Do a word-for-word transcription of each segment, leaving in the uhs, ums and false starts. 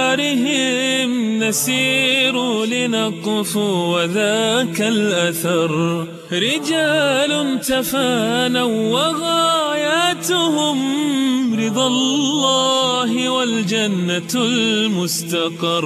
مسارهم نسير لنقفو وذاك الأثر. رجال تفانوا وغاياتهم رضا الله والجنة المستقر.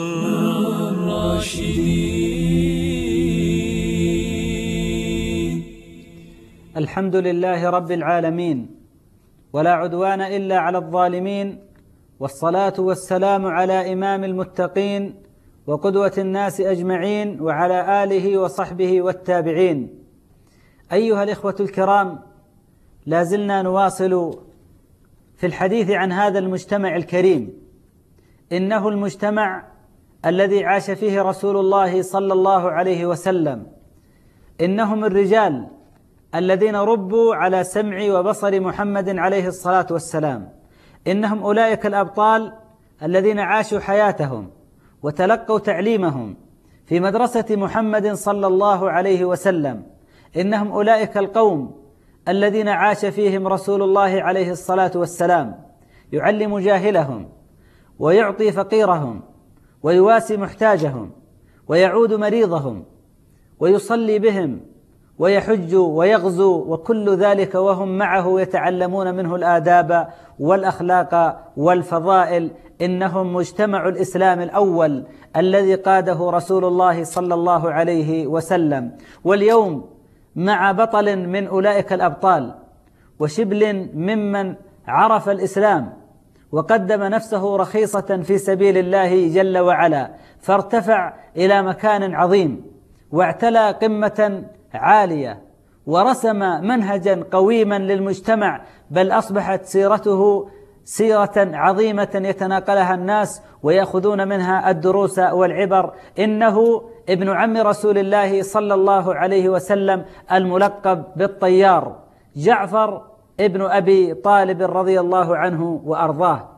الحمد لله رب العالمين، ولا عدوان إلا على الظالمين، والصلاة والسلام على إمام المتقين وقدوة الناس أجمعين، وعلى آله وصحبه والتابعين. أيها الإخوة الكرام، لا زلنا نواصل في الحديث عن هذا المجتمع الكريم. إنه المجتمع الذي عاش فيه رسول الله صلى الله عليه وسلم. إنهم الرجال الذين ربوا على سمع وبصر محمد عليه الصلاة والسلام. إنهم أولئك الأبطال الذين عاشوا حياتهم وتلقوا تعليمهم في مدرسة محمد صلى الله عليه وسلم. إنهم أولئك القوم الذين عاش فيهم رسول الله عليه الصلاة والسلام، يعلم جاهلهم ويعطي فقيرهم ويواسي محتاجهم ويعود مريضهم ويصلي بهم ويحج ويغزو، وكل ذلك وهم معه يتعلمون منه الآداب والأخلاق والفضائل. إنهم مجتمع الإسلام الأول الذي قاده رسول الله صلى الله عليه وسلم. واليوم مع بطل من أولئك الأبطال وشبل ممن عرف الإسلام وقدم نفسه رخيصة في سبيل الله جل وعلا، فارتفع إلى مكان عظيم واعتلى قمة عالية ورسم منهجا قويما للمجتمع، بل أصبحت سيرته سيرة عظيمة يتناقلها الناس ويأخذون منها الدروس والعبر. إنه ابن عم رسول الله صلى الله عليه وسلم الملقب بالطيار، جعفر ابن أبي طالب رضي الله عنه وأرضاه.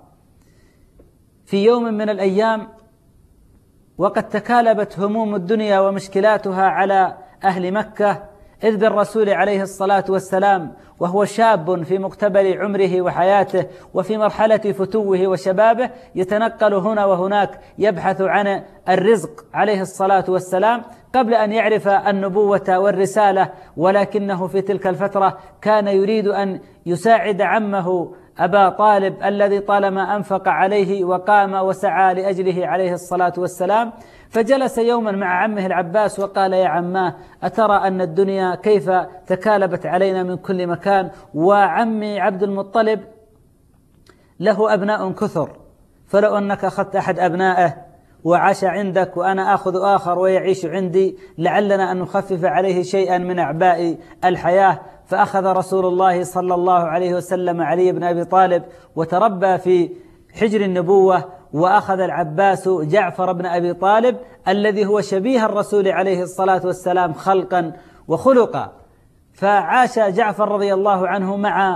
في يوم من الأيام وقد تكالبت هموم الدنيا ومشكلاتها على أهل مكة، إذ بالرسول عليه الصلاة والسلام وهو شاب في مقتبل عمره وحياته وفي مرحلة فتوه وشبابه، يتنقل هنا وهناك يبحث عن الرزق عليه الصلاة والسلام قبل أن يعرف النبوة والرسالة. ولكنه في تلك الفترة كان يريد أن يساعد عمه أبا طالب الذي طالما أنفق عليه وقام وسعى لأجله عليه الصلاة والسلام. فجلس يوما مع عمه العباس وقال: يا عماه، أترى أن الدنيا كيف تكالبت علينا من كل مكان، وعمي عبد المطلب له أبناء كثر، فلو أنك أخذت أحد أبنائه وعاش عندك وأنا آخذ آخر ويعيش عندي لعلنا أن نخفف عليه شيئا من أعباء الحياة. فأخذ رسول الله صلى الله عليه وسلم علي بن أبي طالب وتربى في حجر النبوة، وأخذ العباس جعفر بن أبي طالب الذي هو شبيه الرسول عليه الصلاة والسلام خلقا وخلقا. فعاش جعفر رضي الله عنه مع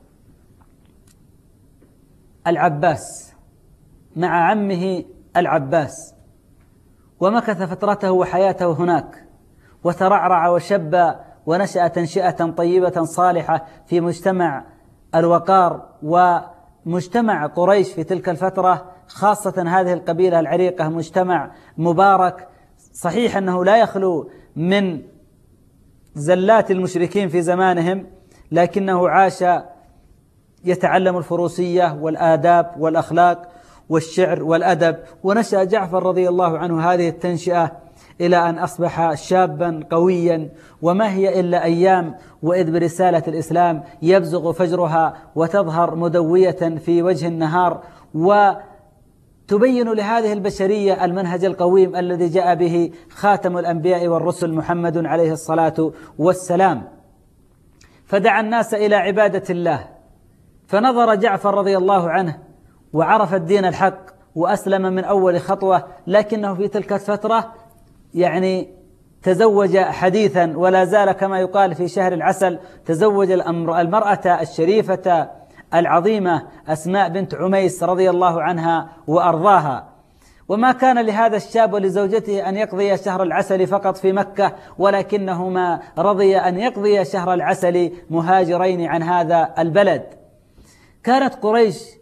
العباس مع عمه العباس، ومكث فترته وحياته هناك، وترعرع وشب ونشأ تنشئة طيبة صالحة في مجتمع الوقار ومجتمع قريش في تلك الفترة، خاصة هذه القبيلة العريقة، مجتمع مبارك. صحيح أنه لا يخلو من زلات المشركين في زمانهم، لكنه عاش يتعلم الفروسية والآداب والأخلاق والشعر والأدب. ونشأ جعفر رضي الله عنه هذه التنشئة إلى أن أصبح شابا قويا، وما هي إلا أيام وإذ برسالة الإسلام يبزغ فجرها وتظهر مدوية في وجه النهار، وتبين لهذه البشرية المنهج القويم الذي جاء به خاتم الأنبياء والرسل محمد عليه الصلاة والسلام. فدعا الناس إلى عبادة الله، فنظر جعفر رضي الله عنه وعرف الدين الحق وأسلم من أول خطوة، لكنه في تلك الفترة يعني تزوج حديثا، ولا زال كما يقال في شهر العسل تزوج المرأة الشريفة العظيمة أسماء بنت عميس رضي الله عنها وأرضاها. وما كان لهذا الشاب ولزوجته أن يقضي شهر العسل فقط في مكة، ولكنهما رضي أن يقضي شهر العسل مهاجرين عن هذا البلد. كانت قريش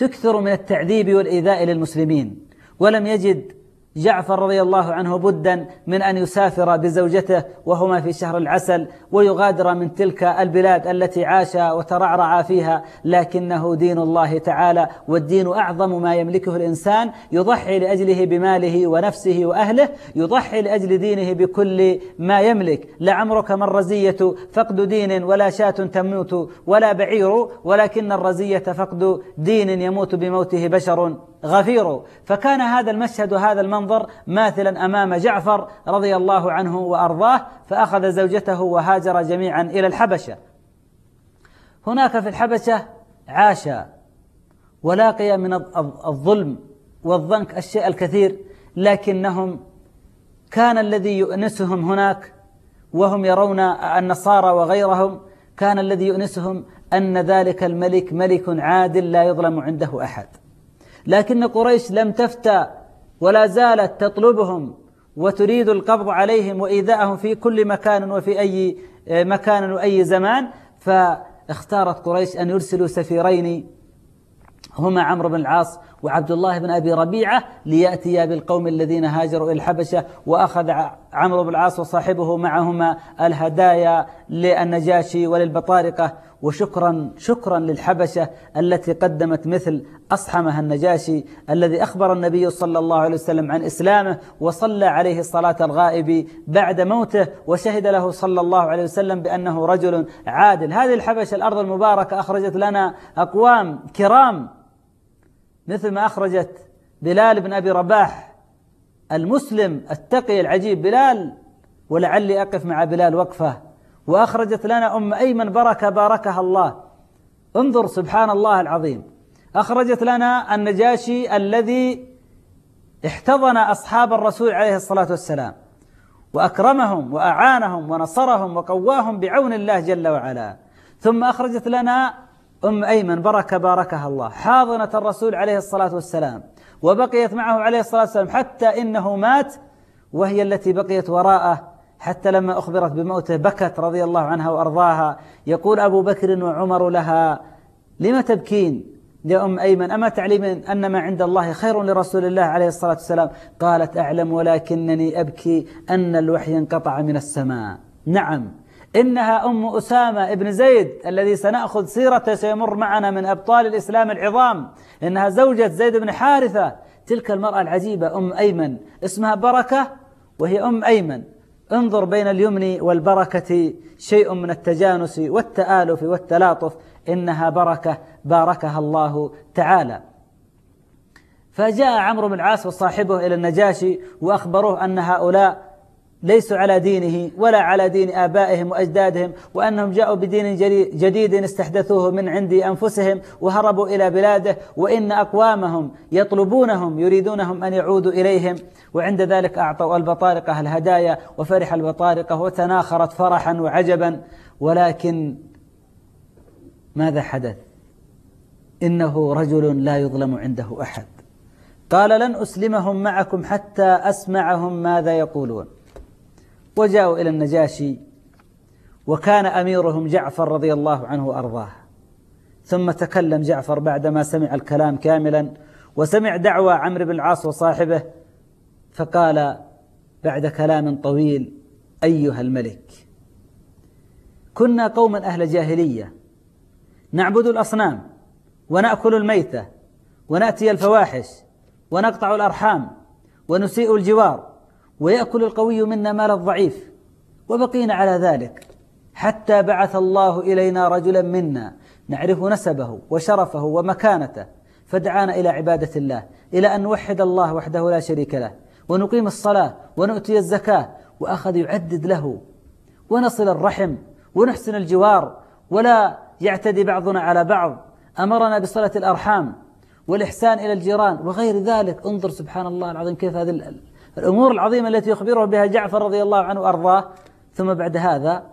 تكثر من التعذيب والإيذاء للمسلمين، ولم يجد جعفر رضي الله عنه بدا من أن يسافر بزوجته وهما في شهر العسل ويغادر من تلك البلاد التي عاش وترعرع فيها، لكنه دين الله تعالى، والدين أعظم ما يملكه الإنسان، يضحي لأجله بماله ونفسه وأهله، يضحي لأجل دينه بكل ما يملك. لعمرك ما الرزية فقد دين ولا شاة تموت ولا بعير، ولكن الرزية فقد دين يموت بموته بشر غفير. فكان هذا المشهد وهذا المنظر ماثلا أمام جعفر رضي الله عنه وأرضاه، فأخذ زوجته وهاجر جميعا إلى الحبشة. هناك في الحبشة عاش ولاقي من الظلم والضنك الشيء الكثير، لكنهم كان الذي يؤنسهم هناك وهم يرون النصارى وغيرهم، كان الذي يؤنسهم أن ذلك الملك ملك عادل لا يظلم عنده أحد. لكن قريش لم تفتى ولا زالت تطلبهم وتريد القبض عليهم وإيذاءهم في كل مكان وفي أي مكان وأي زمان، فاختارت قريش أن يرسلوا سفيرين هما عمرو بن العاص وعبد الله بن أبي ربيعة ليأتيا بالقوم الذين هاجروا إلى الحبشة. وأخذ عمرو بن العاص وصاحبه معهما الهدايا للنجاشي وللبطارقة. وشكرا شكرا للحبشة التي قدمت مثل أصحمها النجاشي الذي أخبر النبي صلى الله عليه وسلم عن إسلامه وصلى عليه صلاة الغائب بعد موته، وشهد له صلى الله عليه وسلم بأنه رجل عادل. هذه الحبشة الأرض المباركة أخرجت لنا أقوام كرام مثل ما أخرجت بلال بن أبي رباح المسلم التقي العجيب بلال، ولعلي أقف مع بلال وقفة. وأخرجت لنا أم أيمن بركة باركها الله، انظر سبحان الله العظيم. أخرجت لنا النجاشي الذي احتضن أصحاب الرسول عليه الصلاة والسلام وأكرمهم وأعانهم ونصرهم وقواهم بعون الله جل وعلا. ثم أخرجت لنا أم أيمن بركة باركها الله حاضنة الرسول عليه الصلاة والسلام، وبقيت معه عليه الصلاة والسلام حتى إنه مات، وهي التي بقيت وراءه حتى لما أخبرت بموته بكت رضي الله عنها وأرضاها. يقول أبو بكر وعمر لها: لم تبكين يا أم أيمن؟ أما تعلمين أن ما عند الله خير لرسول الله عليه الصلاة والسلام؟ قالت: أعلم، ولكنني أبكي أن الوحي انقطع من السماء. نعم، إنها أم أسامة ابن زيد الذي سنأخذ سيرته، سيمر معنا من أبطال الإسلام العظام. إنها زوجة زيد بن حارثة، تلك المرأة العجيبة أم أيمن، اسمها بركة وهي أم أيمن. انظر بين اليمن والبركة شيء من التجانس والتآلف والتلاطف، إنها بركة باركها الله تعالى. فجاء عمرو بن العاص وصاحبه إلى النجاشي وأخبروه أن هؤلاء ليسوا على دينه ولا على دين آبائهم وأجدادهم، وأنهم جاءوا بدين جديد استحدثوه من عند أنفسهم وهربوا إلى بلاده، وإن أقوامهم يطلبونهم يريدونهم أن يعودوا إليهم. وعند ذلك أعطوا البطارقة الهدايا، وفرح البطارقة وتناخرت فرحا وعجبا. ولكن ماذا حدث؟ إنه رجل لا يظلم عنده أحد. قال: لن أسلمهم معكم حتى أسمعهم ماذا يقولون. وجاءوا إلى النجاشي، وكان أميرهم جعفر رضي الله عنه وأرضاه. ثم تكلم جعفر بعدما سمع الكلام كاملا وسمع دعوى عمرو بن العاص وصاحبه، فقال بعد كلام طويل: أيها الملك، كنا قوما أهل جاهلية نعبد الأصنام ونأكل الميتة ونأتي الفواحش ونقطع الأرحام ونسيء الجوار، ويأكل القوي منا مال الضعيف، وبقينا على ذلك حتى بعث الله إلينا رجلا منا نعرف نسبه وشرفه ومكانته، فدعانا إلى عبادة الله، إلى أن نوحد الله وحده لا شريك له، ونقيم الصلاة ونؤتي الزكاة. وأخذ يعدد له: ونصل الرحم ونحسن الجوار ولا يعتدي بعضنا على بعض، أمرنا بصلة الأرحام والإحسان إلى الجيران وغير ذلك. انظر سبحان الله العظيم كيف هذه الأمور العظيمة التي يخبره بها جعفر رضي الله عنه وأرضاه. ثم بعد هذا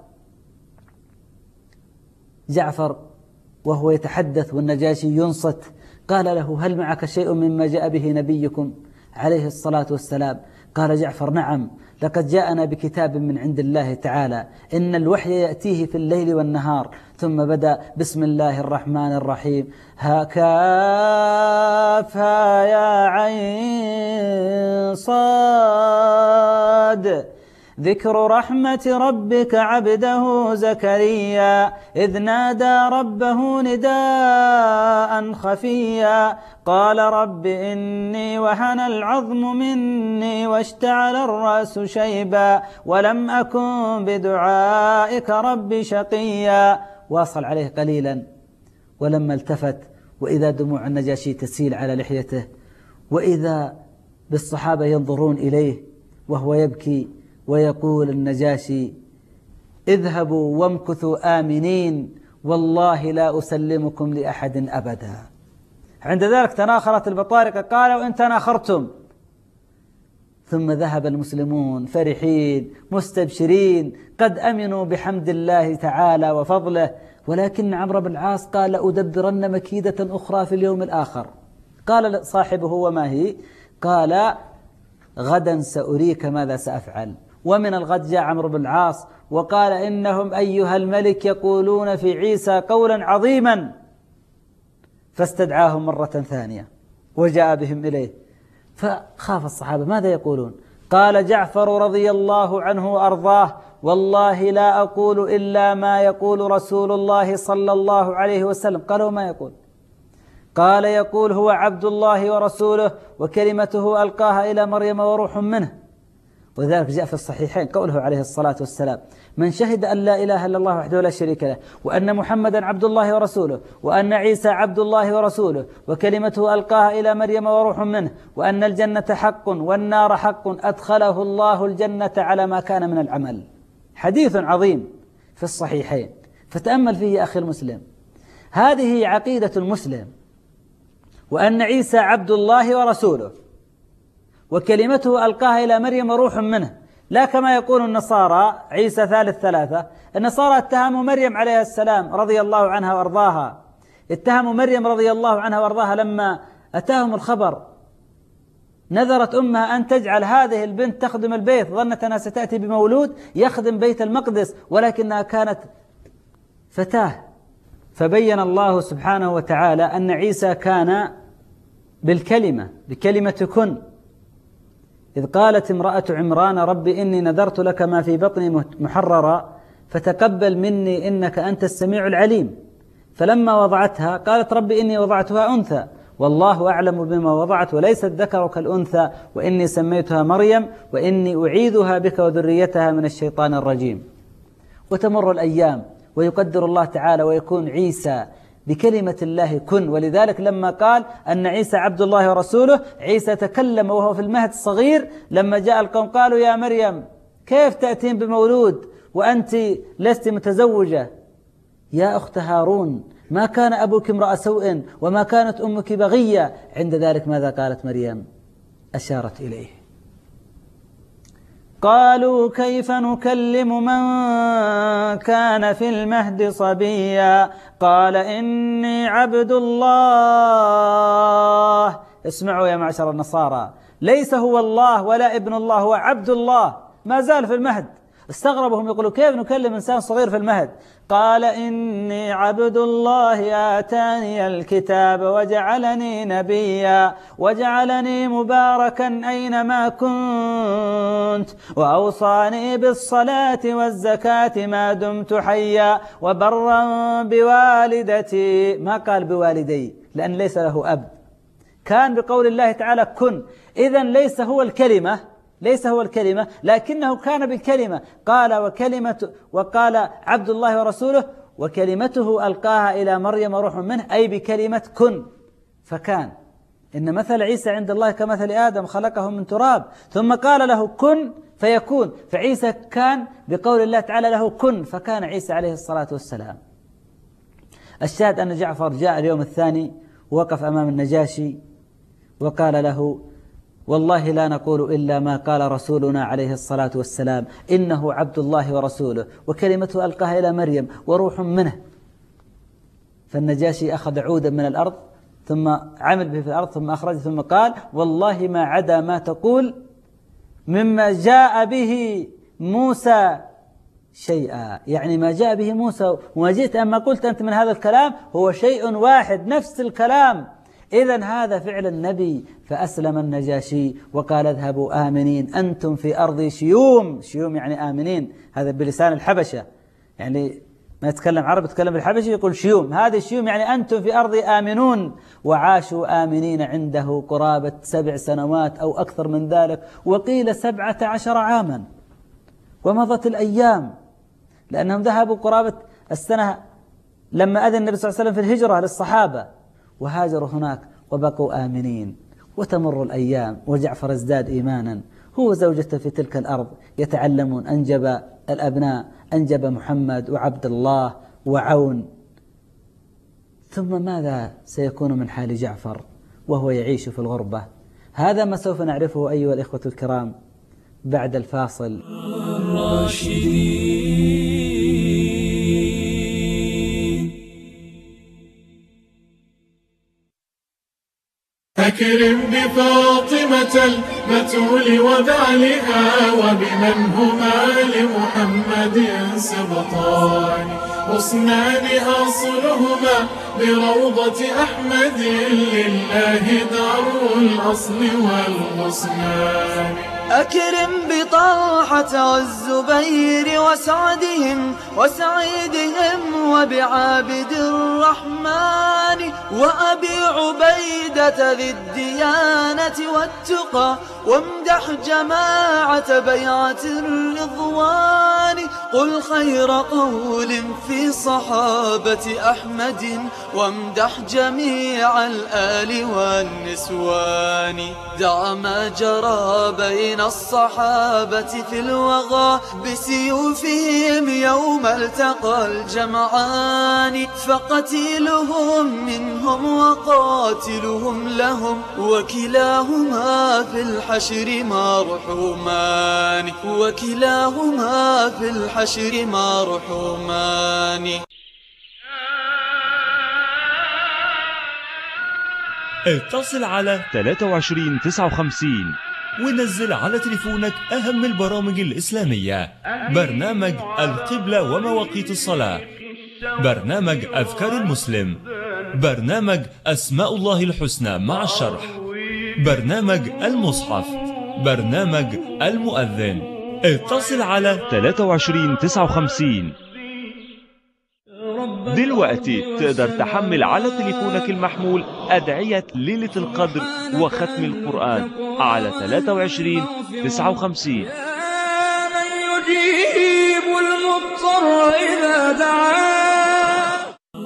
جعفر وهو يتحدث والنجاشي ينصت قال له: هل معك شيء مما جاء به نبيكم عليه الصلاة والسلام؟ قال جعفر: نعم، لقد جاءنا بكتاب من عند الله تعالى، إن الوحي يأتيه في الليل والنهار. ثم بدأ: بسم الله الرحمن الرحيم، هكافها يا عين صاد، ذكر رحمة ربك عبده زكريا إذ نادى ربه نداء خفيا، قال رب إني وهن العظم مني واشتعل الرأس شيبا ولم أكن بدعائك رب شقيا. واصل عليه قليلا: ولما التفت وإذا دموع النجاشي تسيل على لحيته، وإذا بالصحابة ينظرون إليه وهو يبكي، ويقول النجاشي: اذهبوا وامكثوا آمنين، والله لا أسلمكم لأحد أبدا. عند ذلك تناخرت البطارقة، قالوا: إن تناخرتم. ثم ذهب المسلمون فرحين مستبشرين قد أمنوا بحمد الله تعالى وفضله. ولكن عمرو بن العاص قال: لأدبرن مكيدة أخرى في اليوم الآخر. قال صاحبه: وما هي؟ قال: غدا سأريك ماذا سأفعل. ومن الغد جاء عمرو بن العاص وقال: إنهم أيها الملك يقولون في عيسى قولا عظيما. فاستدعاهم مرة ثانية وجاء بهم إليه، فخاف الصحابة ماذا يقولون. قال جعفر رضي الله عنه وأرضاه: والله لا أقول إلا ما يقول رسول الله صلى الله عليه وسلم. قالوا: ما يقول؟ قال: يقول هو عبد الله ورسوله وكلمته ألقاها إلى مريم وروح منه. وذلك جاء في الصحيحين قوله عليه الصلاة والسلام: من شهد أن لا إله إلا الله وحده لا شريك له، وأن محمدا عبد الله ورسوله، وأن عيسى عبد الله ورسوله، وكلمته ألقاها إلى مريم وروح منه، وأن الجنة حق والنار حق، أدخله الله الجنة على ما كان من العمل. حديث عظيم في الصحيحين، فتأمل فيه أخي المسلم. هذه عقيدة المسلم، وأن عيسى عبد الله ورسوله وكلمته ألقاها إلى مريم روح منه، لا كما يقول النصارى عيسى ثالث ثلاثة. النصارى اتهموا مريم عليه السلام رضي الله عنها وارضاها، اتهموا مريم رضي الله عنها وارضاها لما أتاهم الخبر، نذرت أمها أن تجعل هذه البنت تخدم البيت، ظنت أنها ستأتي بمولود يخدم بيت المقدس، ولكنها كانت فتاة. فبين الله سبحانه وتعالى أن عيسى كان بالكلمة، بكلمة كن، إذ قالت امرأة عمران: رب إني نذرت لك ما في بطني محررا فتقبل مني إنك أنت السميع العليم. فلما وضعتها قالت: رب إني وضعتها أنثى والله أعلم بما وضعت وليس الذكر كالأنثى وإني سميتها مريم وإني أعيذها بك وذريتها من الشيطان الرجيم. وتمر الأيام ويقدر الله تعالى ويكون عيسى بكلمة الله كن. ولذلك لما قال أن عيسى عبد الله ورسوله، عيسى تكلم وهو في المهد صغير، لما جاء القوم قالوا: يا مريم كيف تأتين بمولود وأنت لست متزوجة؟ يا أخت هارون ما كان أبوك امرأ سوء وما كانت أمك بغية. عند ذلك ماذا قالت مريم؟ أشارت إليه. قالوا: كيف نكلم من كان في المهد صبيا؟ قال: إني عبد الله. اسمعوا يا معشر النصارى، ليس هو الله ولا ابن الله، هو عبد الله، ما زال في المهد. استغربهم يقولوا: كيف نكلم إنسان صغير في المهد؟ قال: إني عبد الله آتاني الكتاب وجعلني نبيا وجعلني مباركا أينما كنت وأوصاني بالصلاة والزكاة ما دمت حيا وبرا بوالدتي. ما قال بوالدي لأن ليس له أب، كان بقول الله تعالى كن. إذن ليس هو الكلمة، ليس هو الكلمة، لكنه كان بالكلمة. قال وكلمة وقال عبد الله ورسوله وكلمته ألقاها إلى مريم روح منه، أي بكلمة كن فكان. إن مثل عيسى عند الله كمثل آدم خلقه من تراب ثم قال له كن فيكون. فعيسى كان بقول الله تعالى له كن فكان عيسى عليه الصلاة والسلام. الشاهد أن جعفر جاء اليوم الثاني ووقف أمام النجاشي وقال له: والله لا نقول إلا ما قال رسولنا عليه الصلاة والسلام، إنه عبد الله ورسوله وكلمته ألقاها إلى مريم وروح منه. فالنجاشي أخذ عودا من الأرض ثم عمل به في الأرض ثم أخرج ثم قال: والله ما عدا ما تقول مما جاء به موسى شيئا، يعني ما جاء به موسى وما جئت أما قلت أنت من هذا الكلام هو شيء واحد نفس الكلام. إذن هذا فعل النبي. فأسلم النجاشي وقال اذهبوا آمنين أنتم في أرض شيوم. شيوم يعني آمنين، هذا بلسان الحبشة، يعني ما يتكلم عربي يتكلم بالحبشي يقول شيوم، هذه الشيوم يعني أنتم في أرض آمنون. وعاشوا آمنين عنده قرابة سبع سنوات أو أكثر من ذلك، وقيل سبعة عشر عاما. ومضت الأيام لأنهم ذهبوا قرابة السنة لما أذن النبي صلى الله عليه وسلم في الهجرة للصحابة، وهاجروا هناك وبقوا آمنين. وتمر الأيام وجعفر ازداد إيمانا، هو وزوجته في تلك الأرض يتعلمون، أنجب الأبناء، أنجب محمد وعبد الله وعون. ثم ماذا سيكون من حال جعفر وهو يعيش في الغربة؟ هذا ما سوف نعرفه أيها الإخوة الكرام بعد الفاصل. أكرم بفاطمة البتول وبعلها وبمن هما لمحمد سبطان، حسنان أصلهما بروضة أحمد، لله دار الأصل والغصنان. أكرم بطلحة والزبير وسعدهم وسعيدهم وبعابد الرحمن، وأبي عبيدة ذي الديانة والتقى، وامدح جماعة بيعة الرضوان. قل خير قول في صحابة أحمد، وامدح جميع الآل والنسوان. دع ما جرى بين الصحابة في الوغى بسيوفهم يوم التقى الجمعان، فقتيلهم منهم وقاتلهم لهم، وكلاهما في الحشر مرحومان، وكلاهما في الحشر مرحومان. اتصل على ثلاثة وعشرين تسعة وخمسين ونزل على تليفونك أهم البرامج الإسلامية: برنامج القبلة ومواقيت الصلاة، برنامج أذكار المسلم، برنامج أسماء الله الحسنى مع الشرح، برنامج المصحف، برنامج المؤذن. اتصل على ثلاثة وعشرين تسعة وخمسين. دلوقتي تقدر تحمل على تليفونك المحمول أدعية ليلة القدر وختم القرآن على ثلاثة وعشرين تسعة وخمسين. من يجيب المضطر إذا دعاه.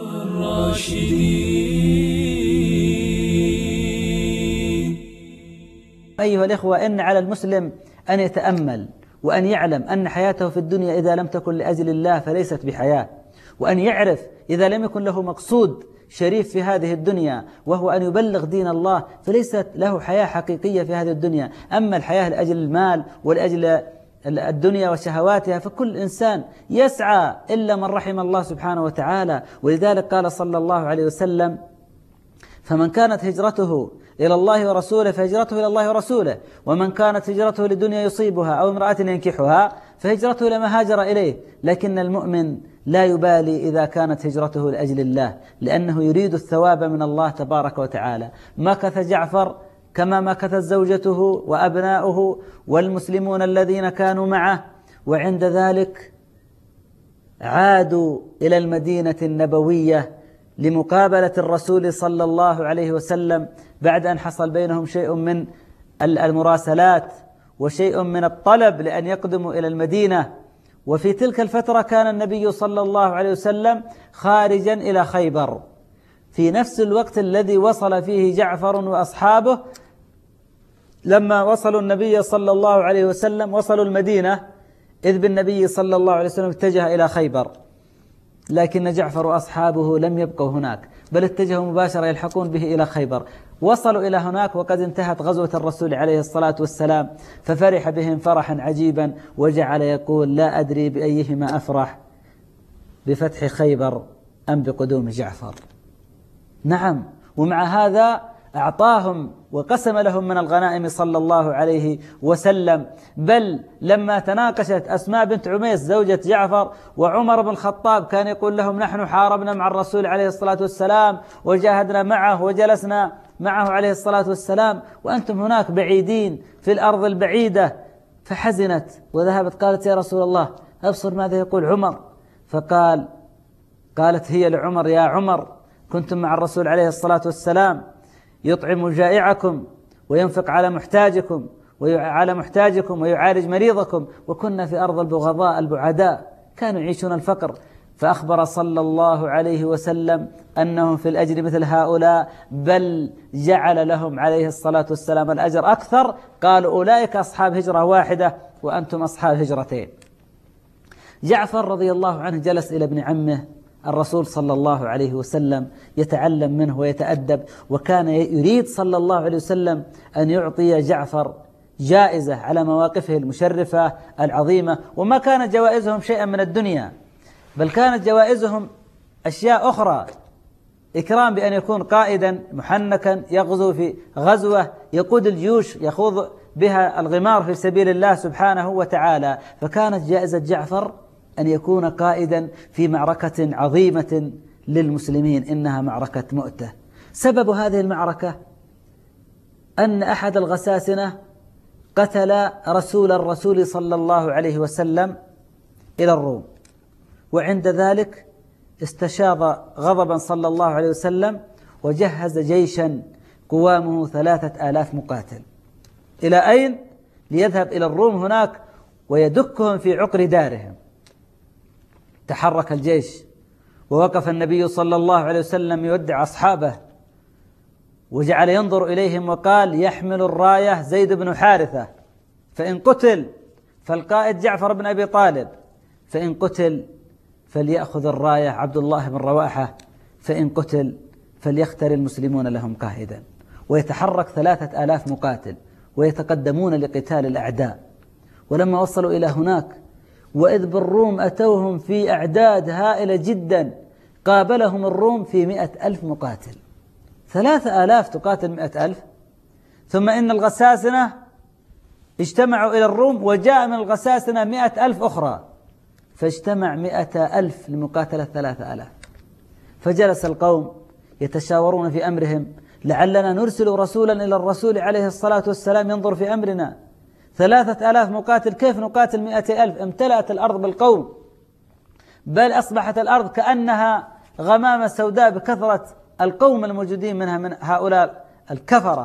أيها الإخوة، إن على المسلم أن يتأمل وأن يعلم أن حياته في الدنيا إذا لم تكن لأجل الله فليست بحياة، وأن يعرف إذا لم يكن له مقصود شريف في هذه الدنيا وهو أن يبلغ دين الله فليست له حياة حقيقية في هذه الدنيا. أما الحياة لأجل المال ولأجل الدنيا وشهواتها فكل إنسان يسعى إلا من رحم الله سبحانه وتعالى. ولذلك قال صلى الله عليه وسلم: فمن كانت هجرته إلى الله ورسوله فهجرته إلى الله ورسوله، ومن كانت هجرته لدنيا يصيبها أو امرأة ينكحها فهجرته لما هاجر إليه. لكن المؤمن لا يبالي إذا كانت هجرته لأجل الله، لأنه يريد الثواب من الله تبارك وتعالى. مكث جعفر كما مكثت زوجته وأبناؤه والمسلمون الذين كانوا معه، وعند ذلك عادوا إلى المدينة النبوية لمقابلة الرسول صلى الله عليه وسلم بعد أن حصل بينهم شيء من المراسلات وشيء من الطلب لأن يقدموا إلى المدينة. وفي تلك الفترة كان النبي صلى الله عليه وسلم خارجا إلى خيبر في نفس الوقت الذي وصل فيه جعفر وأصحابه. لما وصلوا النبي صلى الله عليه وسلم وصلوا المدينة إذ بالنبي صلى الله عليه وسلم اتجه إلى خيبر، لكن جعفر وأصحابه لم يبقوا هناك بل اتجهوا مباشرة يلحقون به إلى خيبر. وصلوا إلى هناك وقد انتهت غزوة الرسول عليه الصلاة والسلام، ففرح بهم فرحا عجيبا وجعل يقول: لا أدري بأيهما أفرح، بفتح خيبر أم بقدوم جعفر. نعم، ومع هذا أعطاهم وقسم لهم من الغنائم صلى الله عليه وسلم. بل لما تناقشت أسماء بنت عميس زوجة جعفر وعمر بن الخطاب كان يقول لهم نحن حاربنا مع الرسول عليه الصلاة والسلام وجاهدنا معه وجلسنا معه عليه الصلاة والسلام وأنتم هناك بعيدين في الأرض البعيدة. فحزنت وذهبت قالت يا رسول الله أبصر ماذا يقول عمر. فقال قالت هي لعمر يا عمر كنتم مع الرسول عليه الصلاة والسلام يطعم جائعكم وينفق على محتاجكم وعلى محتاجكم ويعالج مريضكم، وكنا في أرض البغضاء البعداء كانوا يعيشون الفقر. فأخبر صلى الله عليه وسلم أنهم في الأجر مثل هؤلاء، بل جعل لهم عليه الصلاة والسلام الأجر أكثر. قالوا أولئك أصحاب هجرة واحدة وأنتم أصحاب هجرتين. جعفر رضي الله عنه جلس إلى ابن عمه الرسول صلى الله عليه وسلم يتعلم منه ويتأدب، وكان يريد صلى الله عليه وسلم أن يعطي جعفر جائزة على مواقفه المشرفة العظيمة. وما كانت جوائزهم شيئا من الدنيا، بل كانت جوائزهم أشياء أخرى، إكرام بأن يكون قائدا محنكا يغزو في غزوة يقود الجيوش يخوض بها الغمار في سبيل الله سبحانه وتعالى. فكانت جائزة جعفر أن يكون قائدا في معركة عظيمة للمسلمين، إنها معركة مؤتة. سبب هذه المعركة أن أحد الغساسنة قتل رسول الرسول صلى الله عليه وسلم إلى الروم، وعند ذلك استشاط غضبا صلى الله عليه وسلم وجهز جيشا قوامه ثلاثة آلاف مقاتل. إلى أين؟ ليذهب إلى الروم هناك ويدكهم في عقر دارهم. تحرك الجيش ووقف النبي صلى الله عليه وسلم يودع أصحابه، وجعل ينظر إليهم وقال يحمل الراية زيد بن حارثة، فإن قتل فالقائد جعفر بن أبي طالب، فإن قتل فليأخذ الراية عبد الله بن رواحة، فإن قتل فليختر المسلمون لهم قائدا. ويتحرك ثلاثة آلاف مقاتل ويتقدمون لقتال الأعداء. ولما وصلوا إلى هناك وإذ بالروم أتوهم في أعداد هائلة جدا، قابلهم الروم في مئة ألف مقاتل. ثلاثة آلاف تقاتل مئة ألف. ثم إن الغساسنة اجتمعوا إلى الروم وجاء من الغساسنة مئة ألف أخرى، فاجتمع مئة ألف لمقاتلة ثلاثة آلاف. فجلس القوم يتشاورون في أمرهم، لعلنا نرسل رسولا إلى الرسول عليه الصلاة والسلام ينظر في أمرنا. ثلاثة آلاف مقاتل كيف نقاتل مئة ألف؟ امتلأت الأرض بالقوم، بل أصبحت الأرض كأنها غمامة سوداء بكثرة القوم الموجودين منها من هؤلاء الكفرة.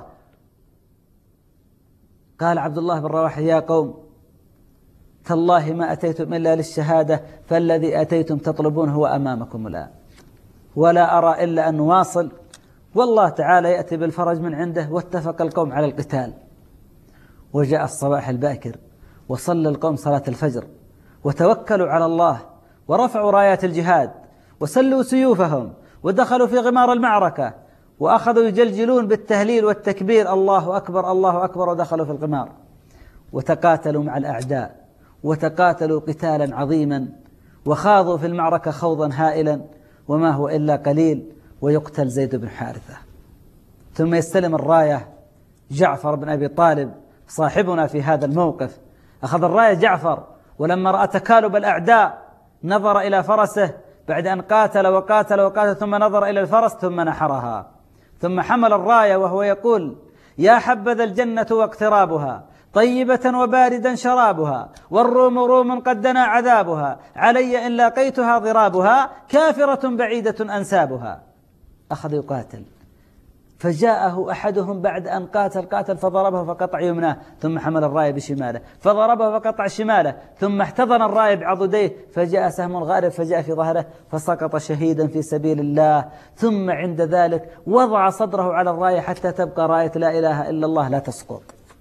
قال عبد الله بن رواحة يا قوم تالله ما أتيتم إلا للشهادة، فالذي أتيتم تطلبون هو أمامكم الآن، ولا أرى إلا أن نواصل، والله تعالى يأتي بالفرج من عنده. واتفق القوم على القتال. وجاء الصباح الباكر وصلى القوم صلاة الفجر وتوكلوا على الله ورفعوا رايات الجهاد وسلوا سيوفهم ودخلوا في غمار المعركة وأخذوا يجلجلون بالتهليل والتكبير الله أكبر الله أكبر، ودخلوا في الغمار وتقاتلوا مع الأعداء وتقاتلوا قتالا عظيما وخاضوا في المعركة خوضا هائلا، وما هو إلا قليل ويقتل زيد بن حارثة. ثم يستلم الراية جعفر بن أبي طالب صاحبنا في هذا الموقف. أخذ الراية جعفر، ولما رأى تكالب الأعداء نظر إلى فرسه بعد أن قاتل وقاتل وقاتل، ثم نظر إلى الفرس ثم نحرها، ثم حمل الراية وهو يقول يا حبذا الجنة واقترابها، طيبة وباردا شرابها، والروم روم قد دنا عذابها، علي إن لاقيتها ضرابها، كافرة بعيدة أنسابها. أخذ يقاتل، فجاءه أحدهم بعد أن قاتل قاتل فضربه فقطع يمناه، ثم حمل الراية بشماله فضربه فقطع شماله، ثم احتضن الراية بعضديه، فجاء سهم غارب فجاء في ظهره فسقط شهيدا في سبيل الله. ثم عند ذلك وضع صدره على الراية حتى تبقى راية لا إله إلا الله لا تسقط.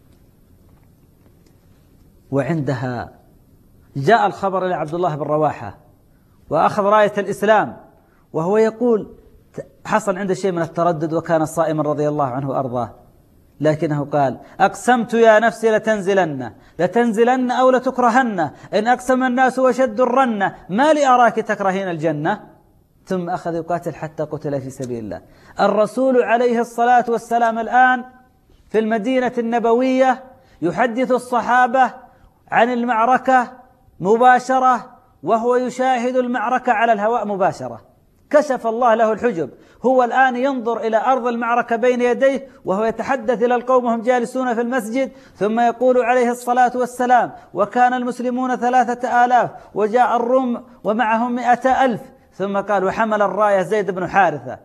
وعندها جاء الخبر إلى عبد الله بن رواحة وأخذ راية الإسلام، وهو يقول حصل عنده شيء من التردد وكان صائما رضي الله عنه وأرضاه، لكنه قال أقسمت يا نفسي لتنزلن لتنزلن أو لتكرهن، إن أقسم الناس وشد الرنة، ما لي أراك تكرهين الجنة. ثم أخذ يقاتل حتى قتل في سبيل الله. الرسول عليه الصلاة والسلام الآن في المدينة النبوية يحدث الصحابة عن المعركة مباشرة، وهو يشاهد المعركة على الهواء مباشرة. كشف الله له الحجب، هو الآن ينظر إلى أرض المعركة بين يديه، وهو يتحدث إلى القوم وهم جالسون في المسجد، ثم يقول عليه الصلاة والسلام: وكان المسلمون ثلاثة آلاف وجاء الروم ومعهم مئة ألف. ثم قال: وحمل الراية زيد بن حارثة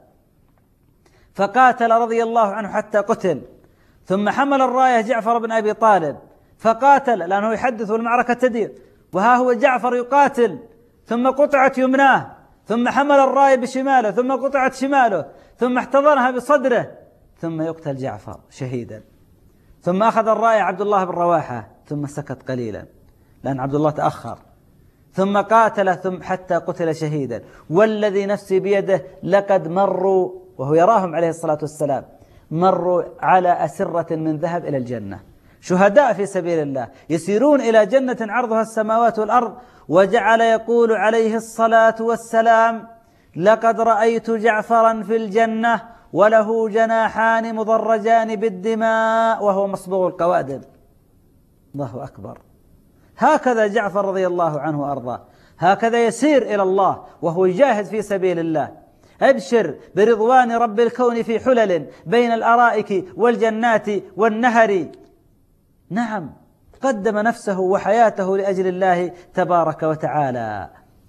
فقاتل رضي الله عنه حتى قتل. ثم حمل الراية جعفر بن أبي طالب فقاتل، لأنه يحدث والمعركة تدير، وها هو جعفر يقاتل، ثم قطعت يمناه، ثم حمل الراية بشماله، ثم قطعت شماله، ثم احتضنها بصدره، ثم يقتل جعفر شهيدا. ثم أخذ الراية عبد الله بن رواحة، ثم سكت قليلا لأن عبد الله تأخر، ثم قاتل ثم حتى قتل شهيدا. والذي نفسي بيده لقد مروا، وهو يراهم عليه الصلاة والسلام، مروا على أسرة من ذهب إلى الجنة، شهداء في سبيل الله يسيرون إلى جنة عرضها السماوات والأرض. وجعل يقول عليه الصلاة والسلام: لقد رأيت جعفرا في الجنة وله جناحان مضرجان بالدماء وهو مصبوغ القوادم. الله أكبر. هكذا جعفر رضي الله عنه وأرضاه، هكذا يسير إلى الله وهو يجاهد في سبيل الله. أبشر برضوان رب الكون في حلل بين الأرائك والجنات والنهر. نعم، قدم نفسه وحياته لأجل الله تبارك وتعالى.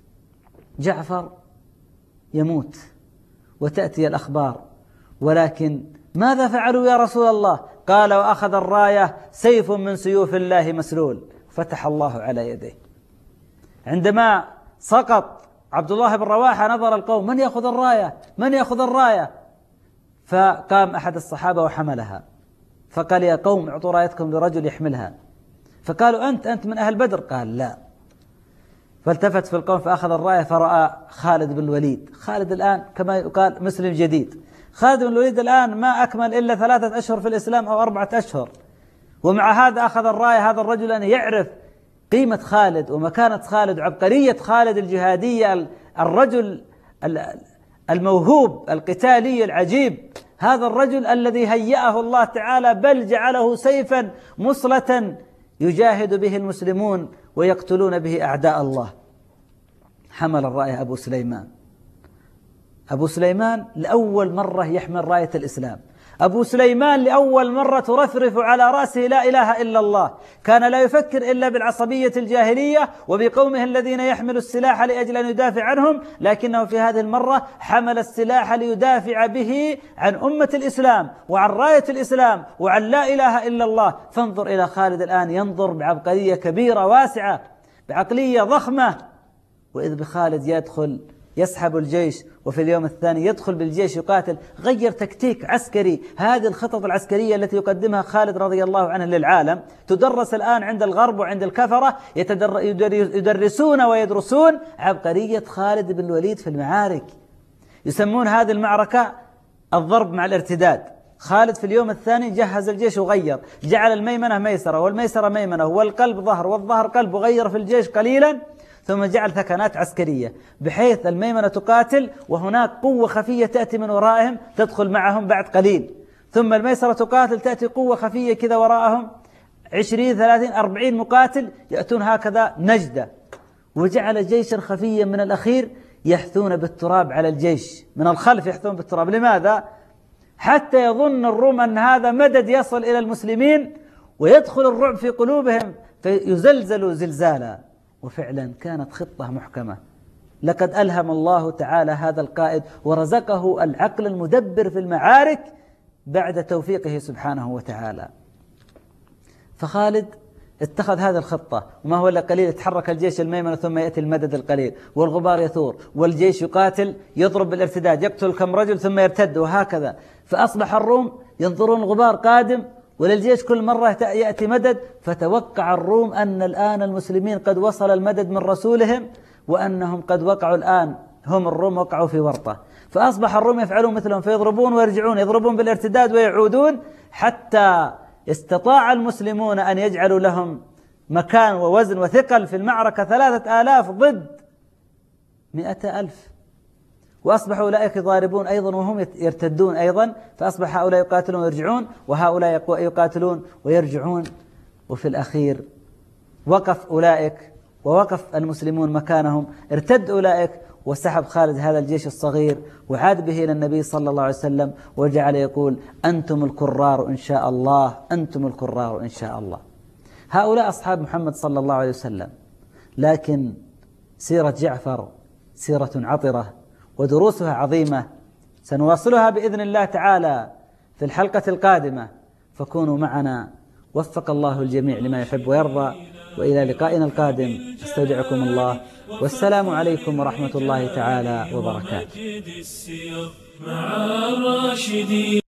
جعفر يموت وتأتي الأخبار، ولكن ماذا فعلوا يا رسول الله؟ قال: وأخذ الراية سيف من سيوف الله مسلول. فتح الله على يديه. عندما سقط عبد الله بن رواحة نظر القوم: من يأخذ الراية؟ من يأخذ الراية؟ فقام أحد الصحابة وحملها، فقال: يا قوم اعطوا رايتكم لرجل يحملها. فقالوا: أنت أنت من أهل بدر؟ قال: لا. فالتفت في القوم فأخذ الراية فرأى خالد بن الوليد. خالد الآن كما يقال مسلم جديد. خالد بن الوليد الآن ما أكمل إلا ثلاثة أشهر في الإسلام أو أربعة أشهر، ومع هذا أخذ الراية. هذا الرجل أن يعرف قيمة خالد ومكانة خالد وعبقرية خالد الجهادية، الرجل الموهوب القتالي العجيب، هذا الرجل الذي هيأه الله تعالى بل جعله سيفا مصلة يجاهد به المسلمون ويقتلون به أعداء الله. حمل الراية أبو سليمان. أبو سليمان لأول مرة يحمل راية الإسلام. أبو سليمان لأول مرة ترفرف على رأسه لا إله إلا الله. كان لا يفكر إلا بالعصبية الجاهلية وبقومه الذين يحملوا السلاح لأجل أن يدافع عنهم، لكنه في هذه المرة حمل السلاح ليدافع به عن أمة الإسلام وعن راية الإسلام وعن لا إله إلا الله. فانظر إلى خالد الآن، ينظر بعبقرية كبيرة واسعة، بعقلية ضخمة. وإذ بخالد يدخل يسحب الجيش، وفي اليوم الثاني يدخل بالجيش يقاتل. غير تكتيك عسكري. هذه الخطط العسكرية التي يقدمها خالد رضي الله عنه للعالم تدرس الآن عند الغرب وعند الكفرة، يدرسون ويدرسون عبقرية خالد بن الوليد في المعارك. يسمون هذه المعركة الضرب مع الارتداد. خالد في اليوم الثاني جهز الجيش وغير، جعل الميمنة ميسرة والميسرة ميمنة والقلب ظهر والظهر قلب، وغير في الجيش قليلا، ثم جعل ثكنات عسكرية بحيث الميمنة تقاتل وهناك قوة خفية تأتي من ورائهم تدخل معهم بعد قليل، ثم الميسرة تقاتل تأتي قوة خفية كذا وراءهم عشرين ثلاثين أربعين مقاتل يأتون هكذا نجدة. وجعل جيشا خفيا من الأخير يحثون بالتراب على الجيش، من الخلف يحثون بالتراب. لماذا؟ حتى يظن الروم أن هذا مدد يصل إلى المسلمين ويدخل الرعب في قلوبهم فيزلزلوا زلزالا. وفعلا كانت خطة محكمة. لقد ألهم الله تعالى هذا القائد ورزقه العقل المدبر في المعارك بعد توفيقه سبحانه وتعالى. فخالد اتخذ هذه الخطة، وما هو إلا قليل يتحرك الجيش الميمن ثم يأتي المدد القليل والغبار يثور والجيش يقاتل يضرب بالارتداد يقتل كم رجل ثم يرتد، وهكذا. فأصبح الروم ينظرون الغبار قادم وللجيش كل مرة يأتي مدد، فتوقع الروم أن الآن المسلمين قد وصل المدد من رسولهم وأنهم قد وقعوا الآن، هم الروم وقعوا في ورطة. فأصبح الروم يفعلون مثلهم فيضربون ويرجعون، يضربون بالارتداد ويعودون، حتى استطاع المسلمون أن يجعلوا لهم مكان ووزن وثقل في المعركة ثلاثة آلاف ضد مئة ألف. وأصبح أولئك يضاربون أيضا وهم يرتدون أيضا، فأصبح هؤلاء يقاتلون ويرجعون وهؤلاء يقاتلون ويرجعون. وفي الأخير وقف أولئك ووقف المسلمون مكانهم، ارتد أولئك وسحب خالد هذا الجيش الصغير وعاد به إلى النبي صلى الله عليه وسلم وجعل يقول أنتم الكرار إن شاء الله، أنتم الكرار إن شاء الله. هؤلاء أصحاب محمد صلى الله عليه وسلم، لكن سيرة جعفر سيرة عطرة ودروسها عظيمة، سنواصلها بإذن الله تعالى في الحلقة القادمة، فكونوا معنا. وفق الله الجميع لما يحب ويرضى، وإلى لقائنا القادم استودعكم الله، والسلام عليكم ورحمة الله تعالى وبركاته. مع الراشدين.